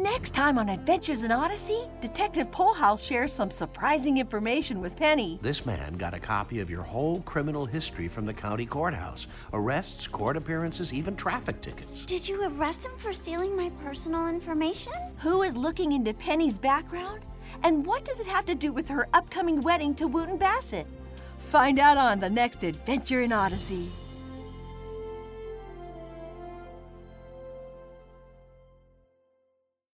Next time on Adventures in Odyssey, Detective Polehouse shares some surprising information with Penny. This man got a copy of your whole criminal history from the county courthouse. Arrests, court appearances, even traffic tickets. Did you arrest him for stealing my personal information? Who is looking into Penny's background? And what does it have to do with her upcoming wedding to Wooten Bassett? Find out on the next Adventure in Odyssey.